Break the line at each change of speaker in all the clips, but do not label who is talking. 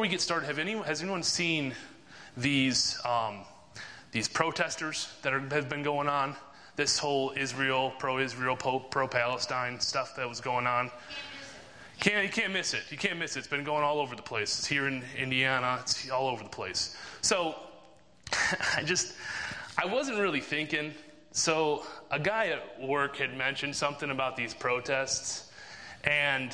we get started, has anyone seen these protesters that have been going on? This whole pro-Israel, pro-Palestine stuff that was going on. You can't miss it. You can't miss it. It's been going all over the place. It's here in Indiana. It's all over the place. So I wasn't really thinking. So a guy at work had mentioned something about these protests, and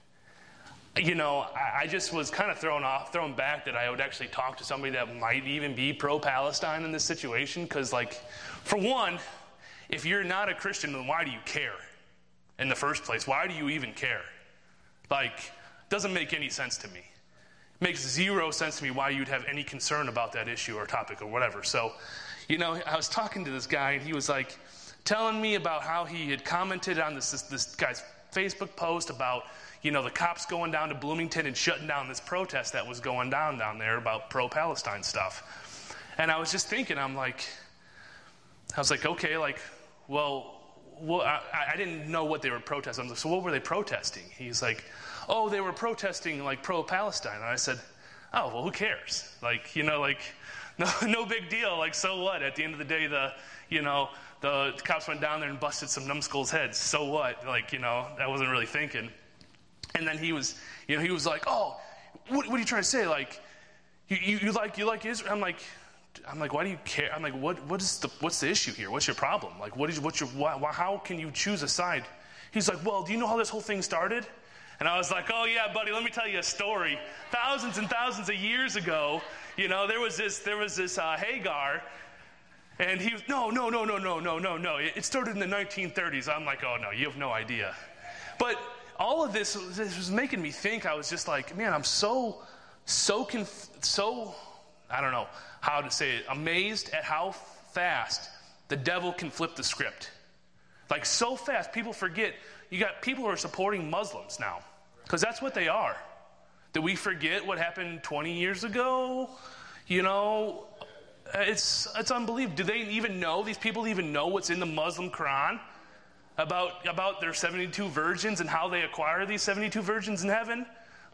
I just was kind of thrown back that I would actually talk to somebody that might even be pro-Palestine in this situation. Because, for one, if you're not a Christian, then why do you care in the first place? Why do you even care? Doesn't make any sense to me. It makes zero sense to me why you'd have any concern about that issue or topic or whatever. So, I was talking to this guy, and he was telling me about how he had commented on this guy's Facebook post about, the cops going down to Bloomington and shutting down this protest that was going down there about pro-Palestine stuff. And I was just thinking, okay, well, I didn't know what they were protesting. I was like, so what were they protesting? He's like, oh, they were protesting pro-Palestine. And I said, oh, well, who cares? No big deal. So what? At the end of the day, the cops went down there and busted some numbskulls' heads. So what? I wasn't really thinking. And then he was like, oh, what are you trying to say? You like Israel? I'm like, why do you care? I'm like, what's the issue here? What's your problem? How can you choose a side? He's like, well, do you know how this whole thing started? And I was like, oh yeah, buddy, let me tell you a story. Thousands and thousands of years ago, there was this Hagar, and he was, no. It started in the 1930s. I'm like, oh no, you have no idea. But all of this was making me think. I was just like, man, I'm so I don't know how to say it, amazed at how fast the devil can flip the script. So fast, people forget. You got people who are supporting Muslims now, because that's what they are. Did we forget what happened 20 years ago? It's unbelievable. Do they even know, these people even know what's in the Muslim Quran about their 72 virgins and how they acquire these 72 virgins in heaven?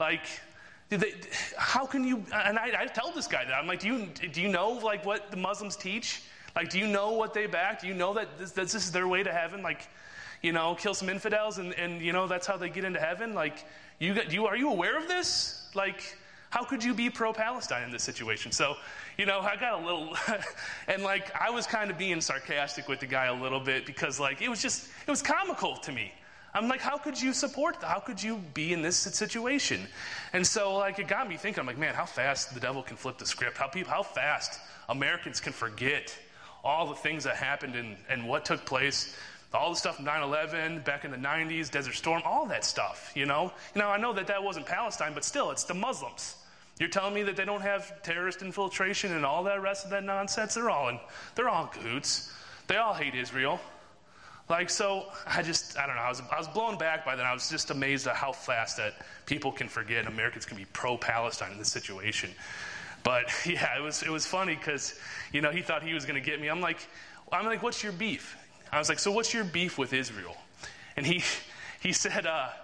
How can you? And I tell this guy that I'm like, do you know what the Muslims teach? Do you know what they back? Do you know that this is their way to heaven? Kill some infidels and that's how they get into heaven. Are you aware of this? How could you be pro-Palestine in this situation? So, I got a little, and I was kind of being sarcastic with the guy a little bit because it was comical to me. I'm like, how could you support that? How could you be in this situation? And so, it got me thinking. I'm like, man, how fast the devil can flip the script. How fast Americans can forget all the things that happened and what took place. All the stuff from 9/11, back in the 90s, Desert Storm, all that stuff, I know that wasn't Palestine, but still, it's the Muslims. You're telling me that they don't have terrorist infiltration and all that rest of that nonsense? They're all in cahoots. They all hate Israel. So I don't know. I was blown back by that. I was just amazed at how fast that people can forget Americans can be pro-Palestine in this situation. But yeah, it was funny because, he thought he was going to get me. I'm like, what's your beef? I was like, so what's your beef with Israel? And he said,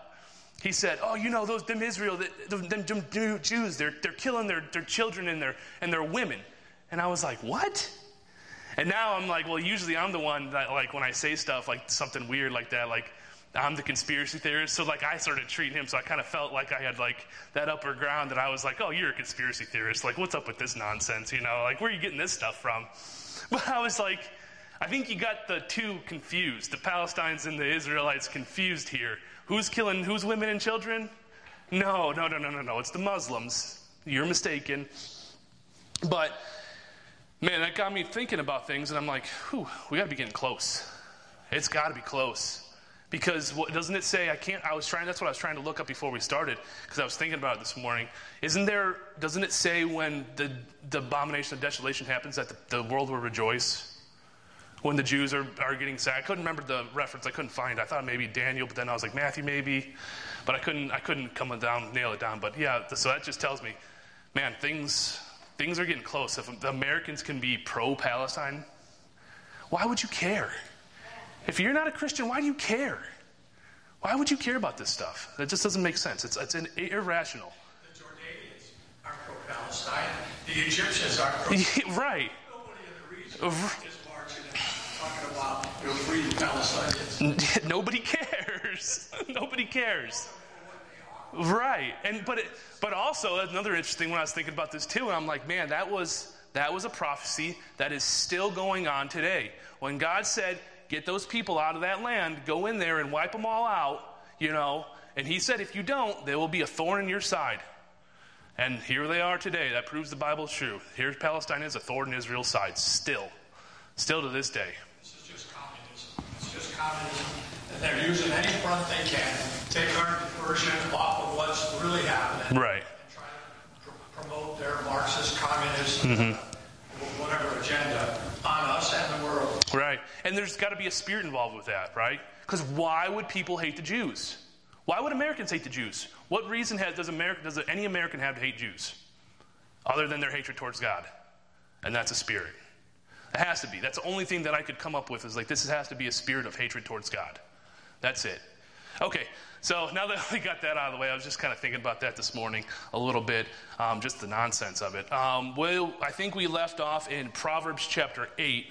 oh, them Israel, them Jews, they're killing their children and their women. And I was like, what? And now I'm like, well, usually I'm the one that when I say stuff something weird like that, I'm the conspiracy theorist. So I started treating him. So I kind of felt like I had that upper ground that I was like, oh, you're a conspiracy theorist. What's up with this nonsense? Where are you getting this stuff from? But I was like, I think you got the two confused. The Palestinians and the Israelites confused here. Who's women and children? No. It's the Muslims. You're mistaken. But, man, that got me thinking about things, and I'm like, we got to be getting close. It's got to be close. Because doesn't it say, that's what I was trying to look up before we started, because I was thinking about it this morning. Doesn't it say when the abomination of desolation happens that the world will rejoice? When the Jews are getting sacked. I couldn't remember the reference. I couldn't find it. I thought maybe Daniel, but then I was like, Matthew maybe. But I couldn't nail it down. But yeah, so that just tells me, man, things are getting close. If the Americans can be pro-Palestine, why would you care? If you're not a Christian, why do you care? Why would you care about this stuff? That just doesn't make sense. It's irrational.
The Jordanians are pro-Palestine. The Egyptians are
right.
nobody in the region is marching and talking about freeing Palestinians.
Nobody cares. Nobody cares. Right. But also another interesting when I was thinking about this too, and I'm like, man, that was a prophecy that is still going on today. When God said, get those people out of that land, go in there and wipe them all out, and he said, if you don't, there will be a thorn in your side. And here they are today. That proves the Bible is true. Here Palestine is a thorn in Israel's side, still to this day.
This is just communism. It's just communism. And they're using any front they can, take our version off of what's really happening.
Right.
And try to promote their Marxist, communist, whatever agenda on us and the world.
Right. And there's got to be a spirit involved with that, right? Because why would people hate the Jews? Why would Americans hate the Jews? What reason does any American have to hate Jews? Other than their hatred towards God. And that's a spirit. It has to be. That's the only thing that I could come up with is like this has to be a spirit of hatred towards God. That's it. Okay, so now that we got that out of the way, I was just kind of thinking about that this morning a little bit, just the nonsense of it. I think we left off in Proverbs chapter 8.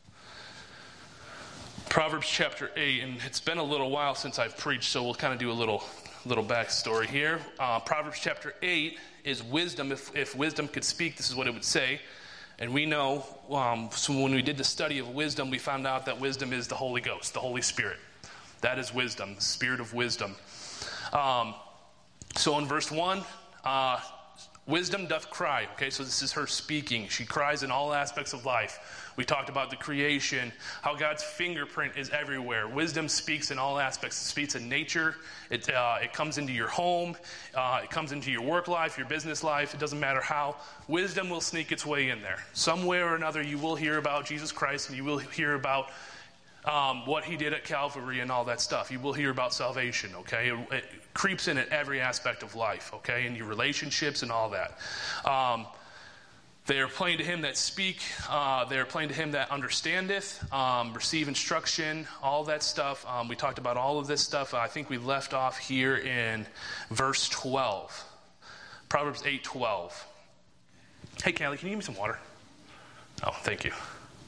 Proverbs chapter 8, and it's been a little while since I've preached, so we'll kind of do a little backstory here. Proverbs chapter 8 is wisdom. If wisdom could speak, this is what it would say. And we know, so when we did the study of wisdom, we found out that wisdom is the Holy Ghost, the Holy Spirit. That is wisdom, the spirit of wisdom. So in verse 1, wisdom doth cry. Okay, so this is her speaking. She cries in all aspects of life. We talked about the creation, how God's fingerprint is everywhere. Wisdom speaks in all aspects. It speaks in nature. It comes into your home. It comes into your work life, your business life. It doesn't matter how. Wisdom will sneak its way in there. Somewhere or another, you will hear about Jesus Christ, and you will hear about what he did at Calvary and all that stuff. You will hear about salvation, okay? It creeps in at every aspect of life, okay? In your relationships and all that. They are plain to him that speak. They are plain to him that understandeth, receive instruction, all that stuff. We talked about all of this stuff. I think we left off here in verse 12. Proverbs 8:12. Hey, Callie, can you give me some water? Oh, thank you.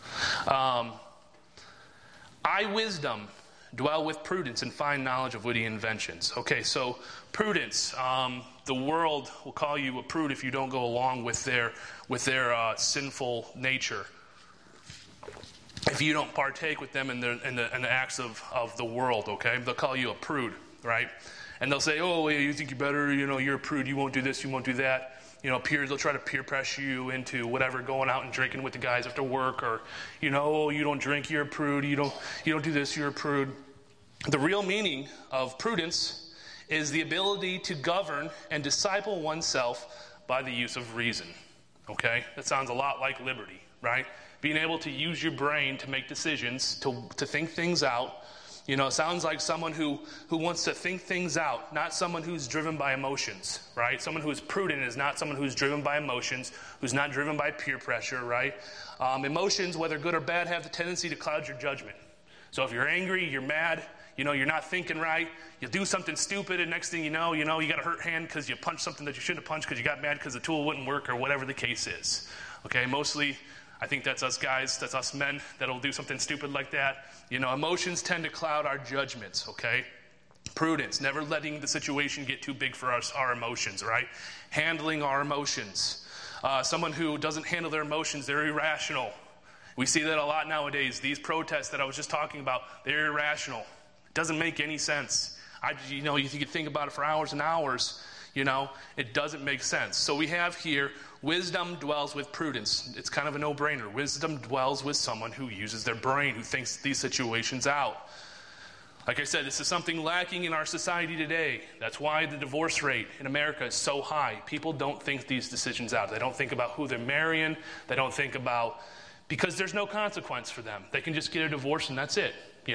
I, wisdom, dwell with prudence and find knowledge of witty inventions. Okay, so prudence. The world will call you a prude if you don't go along with their sinful nature. If you don't partake with them in the acts of the world, okay, they'll call you a prude, right? And they'll say, "Oh, you think you're better? You're a prude. You won't do this. You won't do that." They'll try to peer pressure you into whatever, going out and drinking with the guys after work, or, "Oh, you don't drink, you're a prude. You don't do this, you're a prude." The real meaning of prudence is the ability to govern and disciple oneself by the use of reason. Okay? That sounds a lot like liberty, right? Being able to use your brain to make decisions, to think things out. It sounds like someone who wants to think things out, not someone who's driven by emotions, right? Someone who is prudent is not someone who's driven by emotions, who's not driven by peer pressure, right? Emotions, whether good or bad, have the tendency to cloud your judgment. So if you're angry, you're mad, you're not thinking right, you'll do something stupid, and next thing you know, you got a hurt hand because you punched something that you shouldn't have punched because you got mad because the tool wouldn't work, or whatever the case is. Okay, mostly, I think that's us guys, that's us men that'll do something stupid like that. Emotions tend to cloud our judgments, okay? Prudence, never letting the situation get too big for us, our emotions, right? Handling our emotions. Someone who doesn't handle their emotions, they're irrational. We see that a lot nowadays. These protests that I was just talking about, they're irrational. It doesn't make any sense. You could think about it for hours and hours. It doesn't make sense. So we have here, wisdom dwells with prudence. It's kind of a no-brainer. Wisdom dwells with someone who uses their brain, who thinks these situations out. Like I said, this is something lacking in our society today. That's why the divorce rate in America is so high. People don't think these decisions out. They don't think about who they're marrying. They don't think about, because there's no consequence for them. They can just get a divorce and that's it.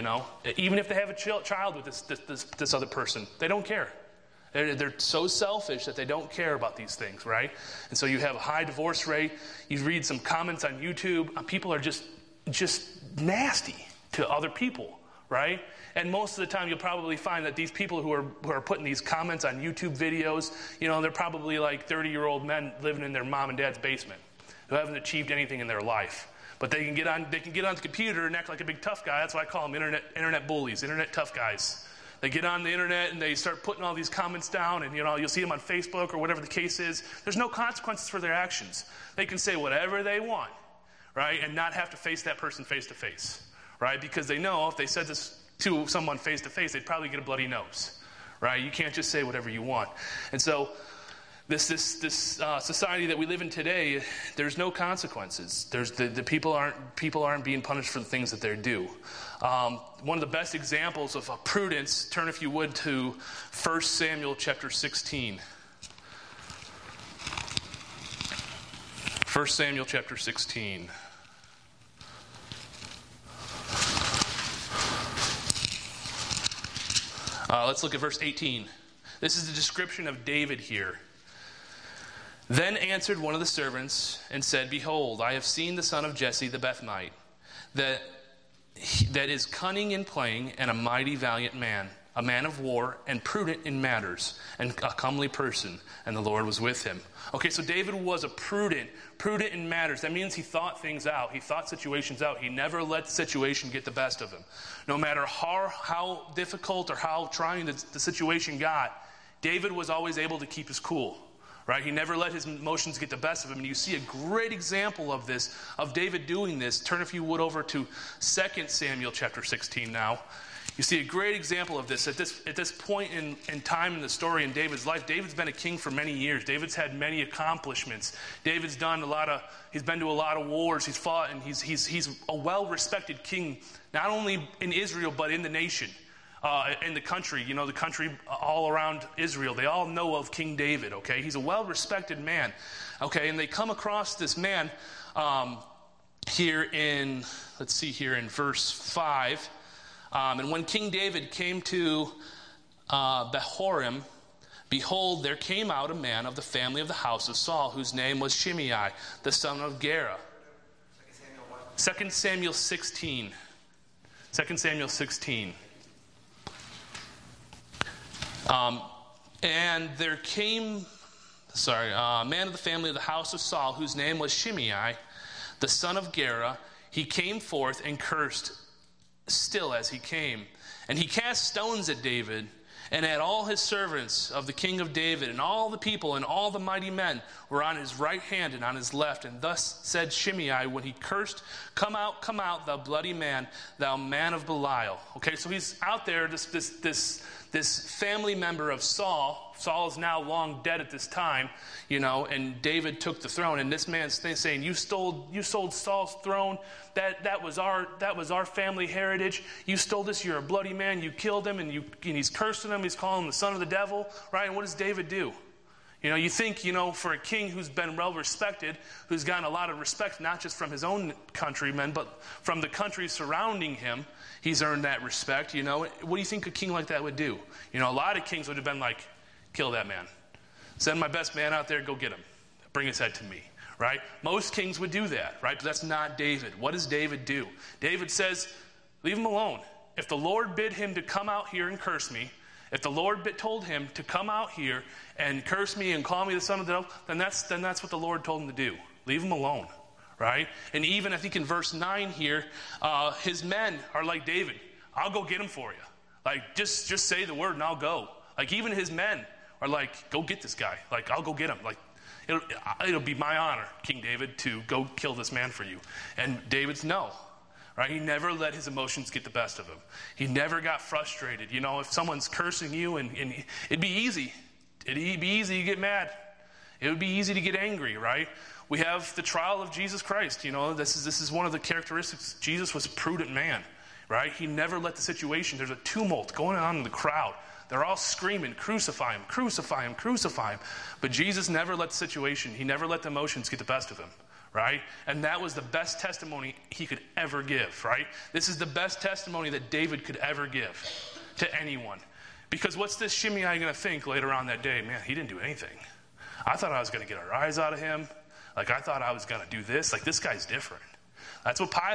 Even if they have a child with this other person, they don't care. They're so selfish that they don't care about these things, right? And so you have a high divorce rate. You read some comments on YouTube. People are just nasty to other people, right? And most of the time, you'll probably find that these people who are putting these comments on YouTube videos, they're probably like 30-year-old men living in their mom and dad's basement who haven't achieved anything in their life. But they can get on the computer and act like a big tough guy. That's why I call them internet bullies, internet tough guys. They get on the internet and they start putting all these comments down, and you'll see them on Facebook or whatever the case is. There's no consequences for their actions. They can say whatever they want, right, and not have to face that person face to face, right? Because they know if they said this to someone face to face, they'd probably get a bloody nose, right? You can't just say whatever you want. And so this society that we live in today, there's no consequences. There's the people aren't being punished for the things that they do. One of the best examples of prudence, turn if you would to 1 Samuel chapter 16. 1 Samuel chapter 16. Let's look at verse 18. This is the description of David here. Then answered one of the servants and said, Behold, I have seen the son of Jesse the Bethlehemite, that is cunning in playing, and a mighty valiant man, a man of war, and prudent in matters, and a comely person, and the Lord was with him. Okay, so David was a prudent in matters. That means he thought things out. He thought situations out. He never let the situation get the best of him. No matter how difficult or how trying the situation got, David was always able to keep his cool. Right? He never let his emotions get the best of him. And you see a great example of this, of David doing this. Turn, if you would, over to 2 Samuel chapter 16 now. You see a great example of this. At this point in time in the story in David's life, David's been a king for many years. David's had many accomplishments. David's done he's been to a lot of wars. He's fought, and he's a well-respected king, not only in Israel, but in the nation. In the country, the country all around Israel, they all know of King David, okay? He's a well-respected man, okay? And they come across this man here in verse 5. And when King David came to Bahurim, behold, there came out a man of the family of the house of Saul, whose name was Shimei, the son of Gera. 2 Samuel 16. 2 Samuel 16. And there came, a man of the family of the house of Saul, whose name was Shimei, the son of Gera. He came forth and cursed still as he came. And he cast stones at David and at all his servants of the king of David, and all the people and all the mighty men were on his right hand and on his left. And thus said Shimei when he cursed, Come out, thou bloody man, thou man of Belial. Okay, so he's out there, this family member of Saul. Saul is now long dead at this time, and David took the throne. And this man's saying, you sold Saul's throne. That was our family heritage. You stole this. You're a bloody man. You killed him, and he's cursing him. He's calling him the son of the devil, right? And what does David do? You think, for a king who's been well respected, who's gotten a lot of respect, not just from his own countrymen, but from the countries surrounding him, he's earned that respect. What do you think a king like that would do? A lot of kings would have been like, kill that man. Send my best man out there, go get him. Bring his head to me, right? Most kings would do that, right? But that's not David. What does David do? David says, leave him alone. If the Lord bid him to come out here and curse me, if the Lord told him to come out here and curse me and call me the son of the devil, then that's what the Lord told him to do. Leave him alone, right? And even, I think in verse 9 here, his men are like, David, I'll go get him for you. Like, just say the word and I'll go. Like, even his men are like, go get this guy. Like, I'll go get him. Like, it'll be my honor, King David, to go kill this man for you. And David's no. Right? He never let his emotions get the best of him. He never got frustrated. If someone's cursing you, and it'd be easy. It'd be easy to get mad. It would be easy to get angry, right? We have the trial of Jesus Christ. This is one of the characteristics. Jesus was a prudent man, right? He never let the situation, there's a tumult going on in the crowd. They're all screaming, crucify him, crucify him, crucify him. But Jesus never let the situation, he never let the emotions get the best of him. Right? And that was the best testimony he could ever give, right? This is the best testimony that David could ever give to anyone. Because what's this Shimei going to think later on that day? Man, he didn't do anything. I thought I was going to get a rise out of him. Like, I thought I was going to do this. Like, this guy's different. That's what Pilate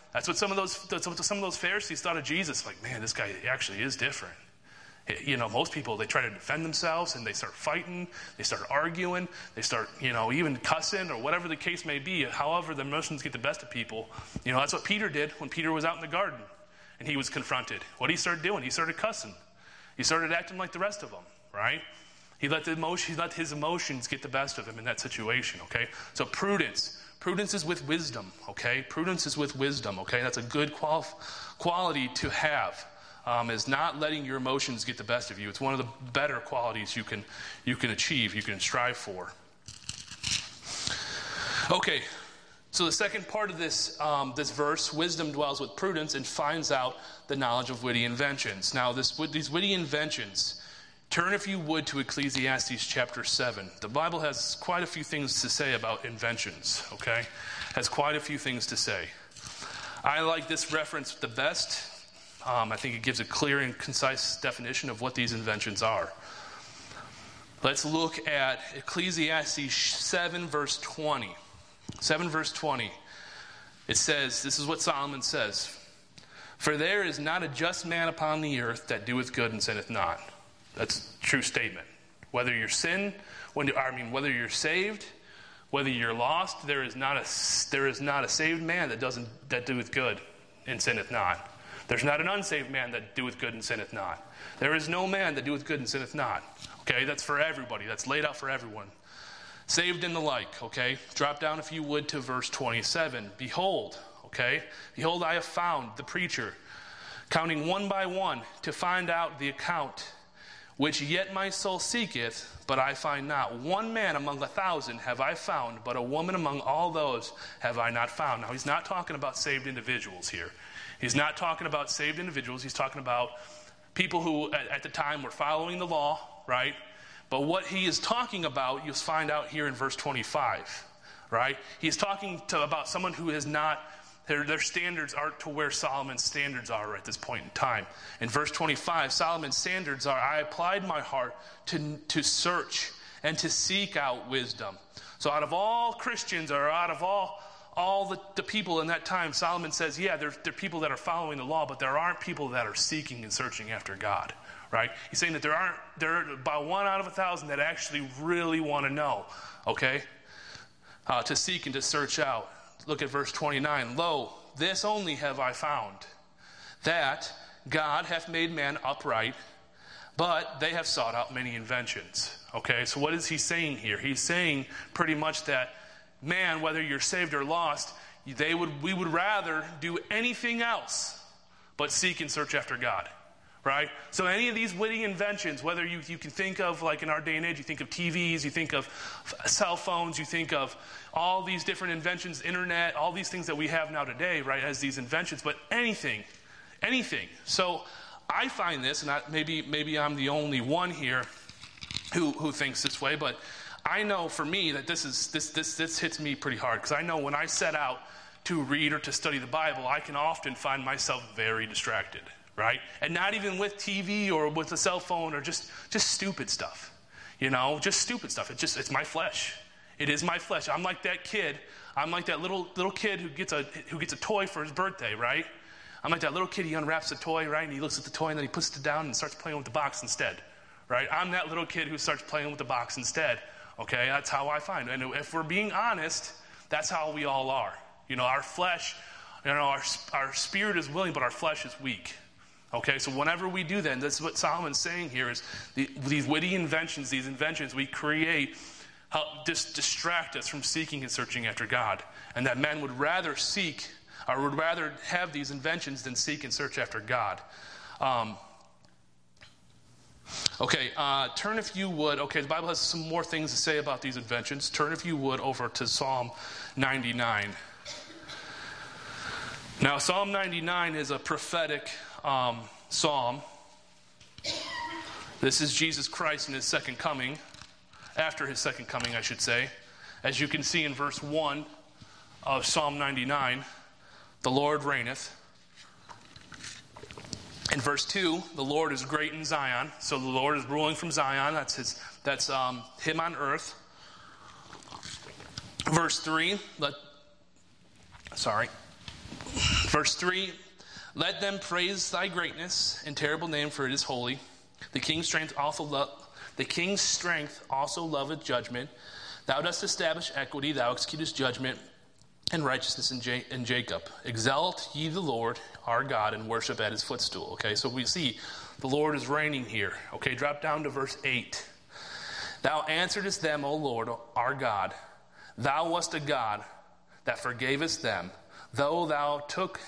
That's what some of those Pharisees thought of Jesus. Like, man, this guy actually is different. Most people, they try to defend themselves and they start fighting, they start arguing, they start, even cussing or whatever the case may be. However, the emotions get the best of people. That's what Peter did when Peter was out in the garden and he was confronted. What did he start doing? He started cussing. He started acting like the rest of them, right? He let his emotions get the best of him in that situation, okay? So prudence. Prudence is with wisdom, okay? Prudence is with wisdom, okay? That's a good quality to have. Is not letting your emotions get the best of you. It's one of the better qualities you can achieve, you can strive for. Okay, so the second part of this verse, wisdom dwells with prudence and finds out the knowledge of witty inventions. Now, these witty inventions, turn if you would to Ecclesiastes chapter 7. The Bible has quite a few things to say about inventions, okay? Has quite a few things to say. I like this reference the best. I think it gives a clear and concise definition of what these inventions are. Let's look at Ecclesiastes 7 verse 20. 7 verse 20. It says, this is what Solomon says, "For there is not a just man upon the earth that doeth good and sinneth not." That's a true statement. Whether you're whether you're saved, whether you're lost, there is not a saved man that doeth good and sinneth not. There's not an unsaved man that doeth good and sinneth not. There is no man that doeth good and sinneth not. Okay, that's for everybody. That's laid out for everyone. Saved and the like, okay? Drop down, if you would, to verse 27. Behold, okay? Behold, I have found the preacher, counting one by one, to find out the account, which yet my soul seeketh, but I find not. One man among 1,000 have I found, but a woman among all those have I not found. Now, he's not talking about saved individuals here. He's not talking about saved individuals. He's talking about people who at the time were following the law, right? But what he is talking about, you'll find out here in verse 25, right? He's talking about someone who has not, their standards aren't to where Solomon's standards are at this point in time. In verse 25, Solomon's standards are, "I applied my heart to search and to seek out wisdom." So out of all Christians, or out of all the people in that time, Solomon says, yeah, there are people that are following the law, but there aren't people that are seeking and searching after God, right? He's saying that there are about 1 out of 1,000 that actually really want to know, okay? To seek and to search out. Look at verse 29. "Lo, this only have I found, that God hath made man upright, but they have sought out many inventions." Okay, so what is he saying here? He's saying pretty much that man, whether you're saved or lost, we would rather do anything else but seek and search after God, right? So any of these witty inventions, whether you can think of, like in our day and age, you think of TVs, you think of cell phones, you think of all these different inventions, internet, all these things that we have now today, right, as these inventions, but anything. So I find this, and maybe I'm the only one here who thinks this way, but I know for me that this hits me pretty hard, because I know when I set out to read or to study the Bible, I can often find myself very distracted, right? And not even with TV or with a cell phone or just stupid stuff, just stupid stuff. It's my flesh. It is my flesh. I'm like that kid. I'm like that little kid who gets a toy for his birthday, right? I'm like that little kid. He unwraps the toy, right, and he looks at the toy and then he puts it down and starts playing with the box instead, right? I'm that little kid who starts playing with the box instead. Okay, that's how I find it. And if we're being honest, that's how we all are. Our flesh, our spirit is willing, but our flesh is weak. Okay, so whenever we do that, and this is what Solomon's saying here, is these witty inventions, these inventions we create, help distract us from seeking and searching after God. And that men would rather seek, or would rather have these inventions than seek and search after God. Okay, turn if you would. Okay, the Bible has some more things to say about these inventions. Turn if you would over to Psalm 99. Now, Psalm 99 is a prophetic psalm. This is Jesus Christ in his second coming, after his second coming, I should say. As you can see in verse 1 of Psalm 99, "The Lord reigneth." In verse 2, "The Lord is great in Zion." So the Lord is ruling from Zion. That's him on earth. Verse 3, Verse 3, let them praise thy greatness and terrible name, for it is holy. The king's strength also loveth judgment. Thou dost establish equity, thou executest judgment and righteousness in Jacob. Exalt ye the Lord our God and worship at his footstool. Okay, so we see the Lord is reigning here. Okay, drop down to verse 8. Thou answeredest them, O Lord our God. Thou wast a God that forgavest them, though thou took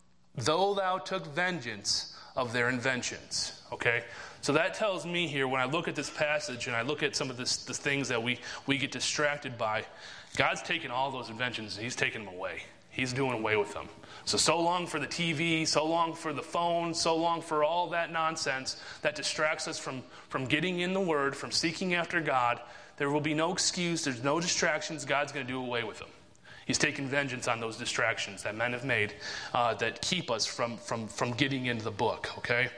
vengeance of their inventions. Okay, so that tells me here, when I look at this passage and I look at some of the things that we get distracted by, God's taken all those inventions and he's taken them away. He's doing away with them. So long for the TV, so long for the phone, so long for all that nonsense that distracts us from getting in the Word, from seeking after God. There will be no excuse. There's no distractions. God's going to do away with them. He's taken vengeance on those distractions that men have made that keep us from getting into the book. Okay,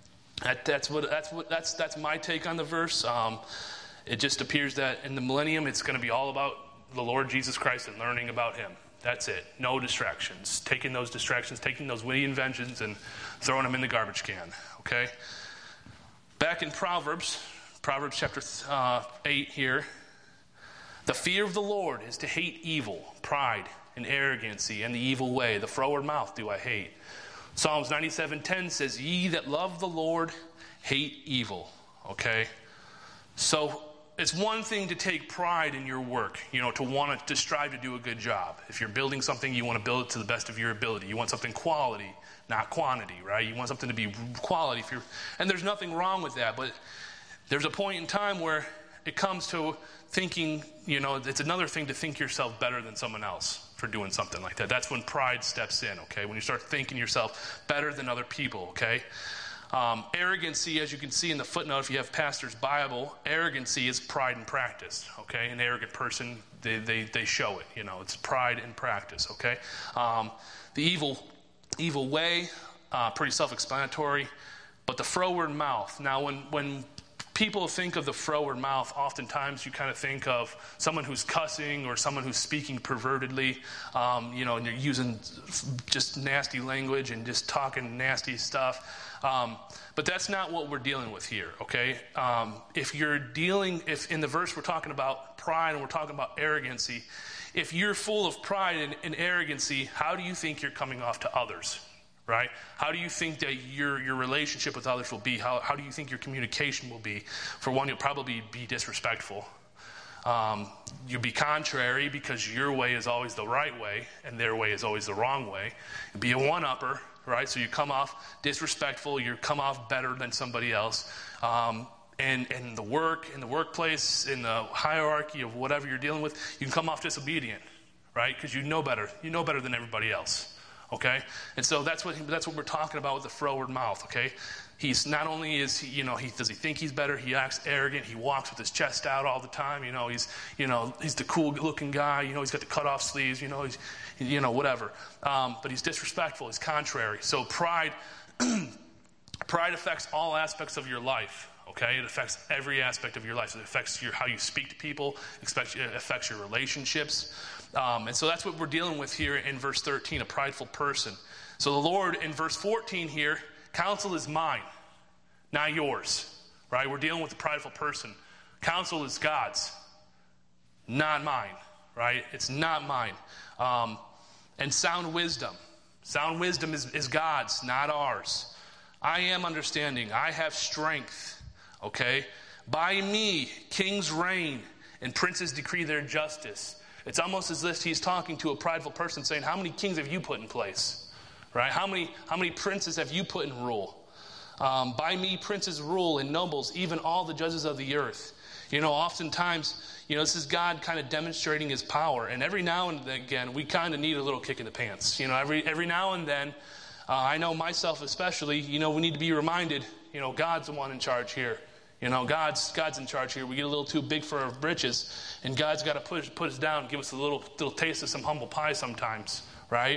that's my take on the verse. It just appears that in the millennium, it's going to be all about the Lord Jesus Christ and learning about Him. That's it. No distractions. Taking those distractions, taking those witty inventions and throwing them in the garbage can. Okay? Back in Proverbs chapter 8 here. The fear of the Lord is to hate evil, pride, and arrogancy, and the evil way. The froward mouth do I hate. Psalms 97:10 says, ye that love the Lord hate evil. Okay? So it's one thing to take pride in your work, to want to strive to do a good job. If you're building something, you want to build it to the best of your ability. You want something quality, not quantity, right? You want something to be quality. And there's nothing wrong with that, but there's a point in time where it comes to thinking, it's another thing to think yourself better than someone else for doing something like that. That's when pride steps in, okay? When you start thinking yourself better than other people, okay? Arrogancy, as you can see in the footnote, if you have Pastor's Bible, arrogancy is pride in practice, okay? An arrogant person, they show it, it's pride in practice, okay? The evil way, pretty self-explanatory, but the froward mouth. Now, when people think of the froward mouth, oftentimes you kind of think of someone who's cussing or someone who's speaking pervertedly, and they're using just nasty language and just talking nasty stuff. But that's not what we're dealing with here, okay? If in the verse we're talking about pride and we're talking about arrogancy, if you're full of pride and arrogancy, how do you think you're coming off to others, right? How do you think that your relationship with others will be? How do you think your communication will be? For one, you'll probably be disrespectful. You'll be contrary because your way is always the right way and their way is always the wrong way. You'll be a one-upper. Right, so you come off disrespectful. You come off better than somebody else, and in the workplace, in the hierarchy of whatever you're dealing with, you can come off disobedient, right? Because you know better. You know better than everybody else. Okay, and so that's what we're talking about with the froward mouth. Okay, he's not only does he think he's better, he acts arrogant. He walks with his chest out all the time. He's the cool looking guy. He's got the cut off sleeves. He's whatever. But he's disrespectful. He's contrary. So pride affects all aspects of your life. Okay, it affects every aspect of your life. It affects how you speak to people. It affects your relationships. And so that's what we're dealing with here in verse 13, a prideful person. So the Lord, in verse 14 here, counsel is mine, not yours. Right? We're dealing with a prideful person. Counsel is God's, not mine. Right? It's not mine. And sound wisdom. Sound wisdom is God's, not ours. I am understanding. I have strength. Okay? By me, kings reign and princes decree their justice. It's almost as if he's talking to a prideful person saying, how many kings have you put in place? Right? How many princes have you put in rule? By me, princes rule and nobles, even all the judges of the earth. Oftentimes, this is God kind of demonstrating his power. And every now and again, we kind of need a little kick in the pants. Every now and then, I know myself especially, we need to be reminded, God's the one in charge here. God's in charge here. We get a little too big for our britches, and God's got to put us down, give us a little taste of some humble pie sometimes, right?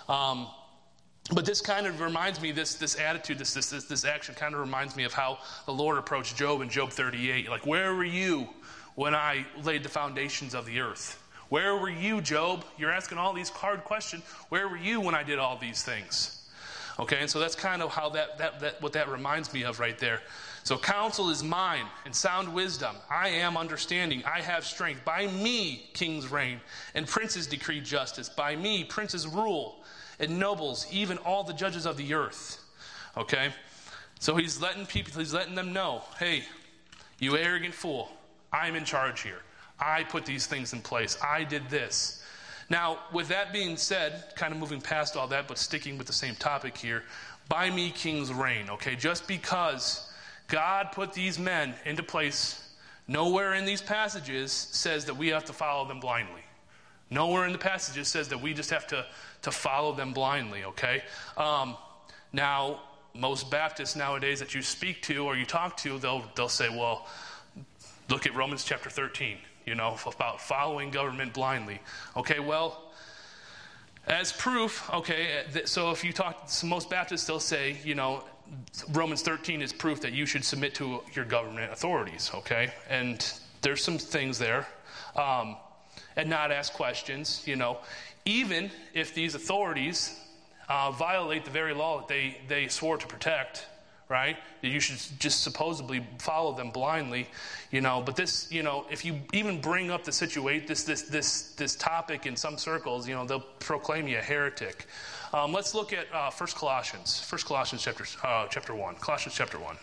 But this kind of reminds me, this attitude, this action kind of reminds me of how the Lord approached Job in Job 38. Like, where were you when I laid the foundations of the earth? Where were you, Job? You're asking all these hard questions. Where were you when I did all these things? Okay, and so that's kind of how what that reminds me of right there. So counsel is mine, and sound wisdom. I am understanding. I have strength. By me kings reign, and princes decree justice. By me princes rule, and nobles, even all the judges of the earth. Okay, so he's letting them know, hey, you arrogant fool, I'm in charge here. I put these things in place. I did this. Now, with that being said, kind of moving past all that, but sticking with the same topic here, by me kings reign, okay? Just because God put these men into place, nowhere in these passages says that we have to follow them blindly. Nowhere in the passages says that we just have to follow them blindly, okay? Now, most Baptists nowadays that you speak to or you talk to, they'll say, well, look at Romans chapter 13. About following government blindly. Okay, well, as proof, okay, so if you talk to most Baptists, they'll say, Romans 13 is proof that you should submit to your government authorities, okay? And there's some things there. And not ask questions, even if these authorities violate the very law that they swore to protect, right? That you should just supposedly follow them blindly, But this, if you even bring up the situation, this topic in some circles, they'll proclaim you a heretic. Let's look at 1 Colossians chapter 1. Colossians chapter 1.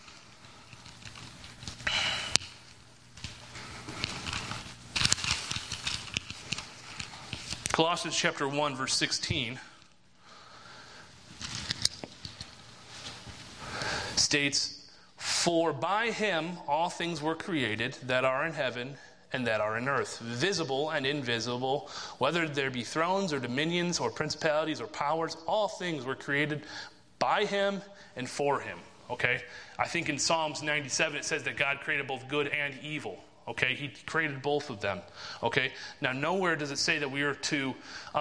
Colossians chapter 1, verse 16. States, for by him all things were created that are in heaven and that are in earth, visible and invisible, whether there be thrones or dominions or principalities or powers, all things were created by him and for him. Okay? I think in Psalms 97 it says that God created both good and evil. Okay? He created both of them. Okay? Now nowhere does it say that we are to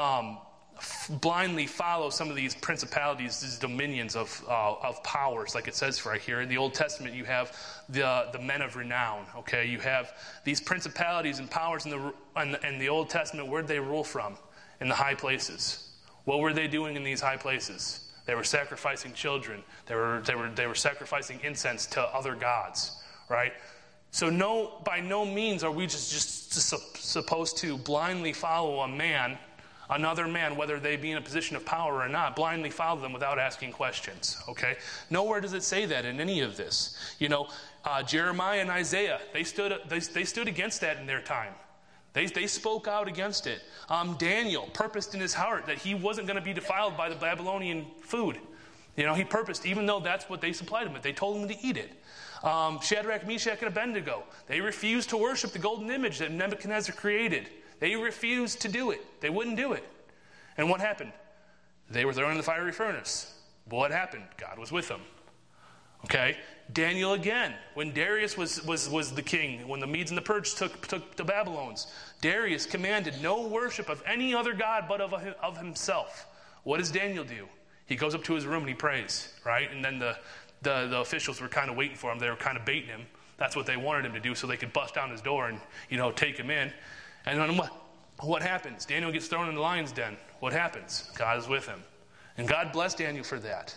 blindly follow some of these principalities, these dominions of powers, like it says right here. In the Old Testament, you have the men of renown. Okay, you have these principalities and powers in the Old Testament. Where did they rule from? In the high places. What were they doing in these high places? They were sacrificing children. They were sacrificing incense to other gods. Right. So by no means are we just supposed to blindly follow another man, whether they be in a position of power or not, blindly follow them without asking questions, okay? Nowhere does it say that in any of this. Jeremiah and Isaiah, they stood against that in their time. They spoke out against it. Daniel purposed in his heart that he wasn't going to be defiled by the Babylonian food. He purposed, even though that's what they supplied him with. They told him to eat it. Shadrach, Meshach, and Abednego, they refused to worship the golden image that Nebuchadnezzar created. They refused to do it. They wouldn't do it. And what happened? They were thrown in the fiery furnace. But what happened? God was with them. Okay? Daniel again, when Darius was the king, when the Medes and the Persians took the Babylons, Darius commanded no worship of any other god but of himself. What does Daniel do? He goes up to his room and he prays, right? And then the officials were kind of waiting for him. They were kind of baiting him. That's what they wanted him to do, so they could bust down his door and, take him in. And then what happens? Daniel gets thrown in the lion's den. What happens? God is with him. And God blessed Daniel for that,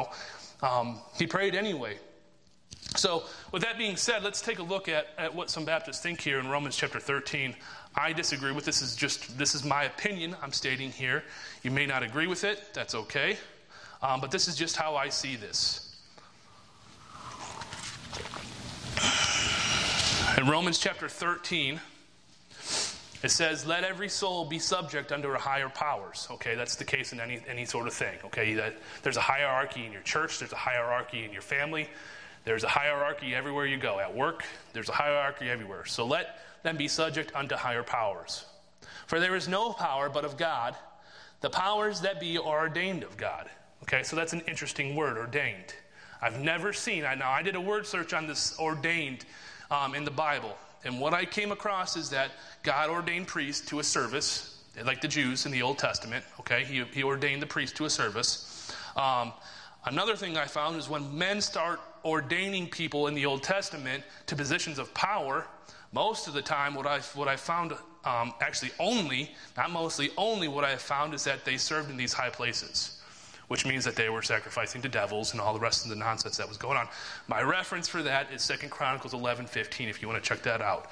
He prayed anyway. So with that being said, let's take a look at what some Baptists think here in Romans chapter 13. I disagree with this. This is my opinion I'm stating here. You may not agree with it. That's okay. But this is just how I see this. In Romans chapter 13, it says, let every soul be subject unto her higher powers. Okay, that's the case in any sort of thing. Okay, that there's a hierarchy in your church. There's a hierarchy in your family. There's a hierarchy everywhere you go. At work, there's a hierarchy everywhere. So let them be subject unto higher powers. For there is no power but of God. The powers that be are ordained of God. Okay, so that's an interesting word, ordained. I've never seen, I did a word search on this ordained in the Bible. And what I came across is that God ordained priests to a service, like the Jews in the Old Testament. Okay, he ordained the priest to a service. Another thing I found is when men start ordaining people in the Old Testament to positions of power, Most of the time, what I found, actually only, not mostly, only what I have found is that they served in these high places, which means that they were sacrificing to devils and all the rest of the nonsense that was going on. My reference for that is 2 Chronicles 11:15, if you want to check that out.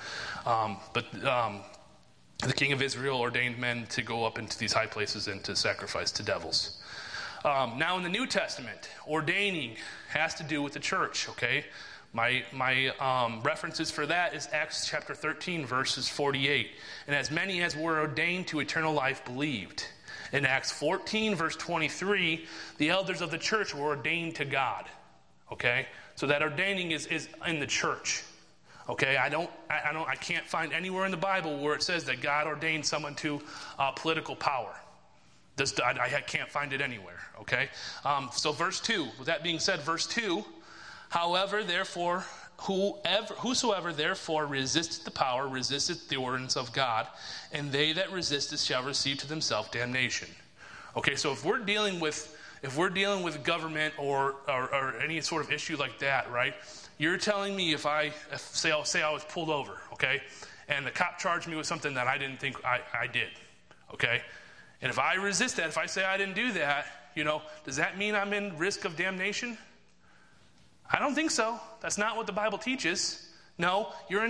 The king of Israel ordained men to go up into these high places and to sacrifice to devils. Now in the New Testament, ordaining has to do with the church, okay? My references for that is Acts chapter 13, verses 48. And as many as were ordained to eternal life believed. In Acts 14, verse 23, the elders of the church were ordained to God. Okay? So that ordaining is in the church. Okay? I can't find anywhere in the Bible where it says that God ordained someone to political power. I can't find it anywhere. Okay? So verse 2, with that being said, verse 2, however, therefore, whosoever therefore resisteth the power, resisteth the ordinance of God, and they that resisteth shall receive to themselves damnation. Okay, so if we're dealing with government or any sort of issue like that, right? You're telling me if I was pulled over, okay, and the cop charged me with something that I didn't think I did, okay, and if I resist that, if I say I didn't do that, does that mean I'm in risk of damnation? I don't think so. That's not what the Bible teaches. No, you're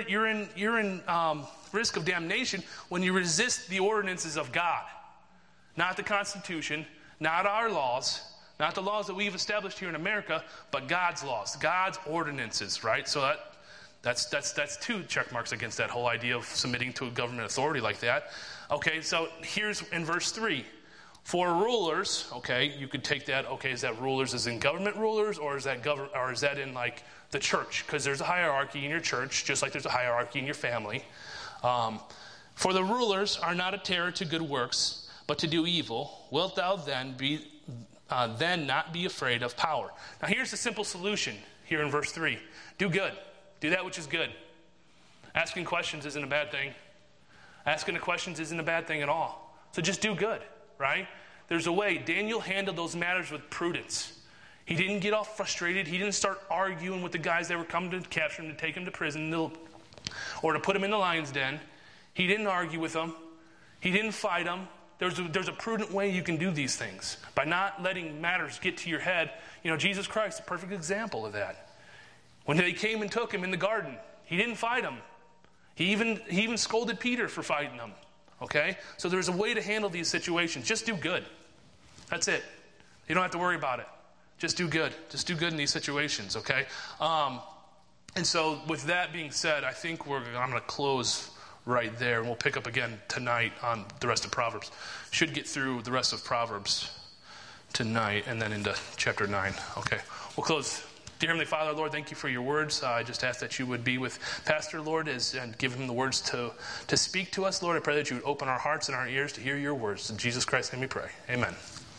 in risk of damnation when you resist the ordinances of God, not the Constitution, not our laws, not the laws that we've established here in America, but God's laws, God's ordinances, right? So that's two check marks against that whole idea of submitting to a government authority like that. Okay, so here's in verse 3. For rulers, okay, you could take that, okay, is that rulers as in government rulers, or is that in like the church? Because there's a hierarchy in your church, just like there's a hierarchy in your family. For the rulers are not a terror to good works, but to do evil. Wilt thou then not be afraid of power? Now here's the simple solution here in verse 3. Do good. Do that which is good. Asking questions isn't a bad thing. Asking the questions isn't a bad thing at all. So just do good. Right? There's a way. Daniel handled those matters with prudence. He didn't get all frustrated. He didn't start arguing with the guys that were coming to capture him, to take him to prison, or to put him in the lion's den. He didn't argue with them. He didn't fight them. There's a prudent way you can do these things by not letting matters get to your head. Jesus Christ, a perfect example of that. When they came and took him in the garden, he didn't fight them. He even scolded Peter for fighting them. Okay? So there's a way to handle these situations. Just do good. That's it. You don't have to worry about it. Just do good. Just do good in these situations, okay? And so with that being said, I think I'm going to close right there, and we'll pick up again tonight on the rest of Proverbs. Should get through the rest of Proverbs tonight and then into chapter 9. Okay, we'll close. Dear Heavenly Father, Lord, thank you for your words. I just ask that you would be with Pastor, Lord, and give him the words to speak to us. Lord, I pray that you would open our hearts and our ears to hear your words. In Jesus Christ's name we pray. Amen.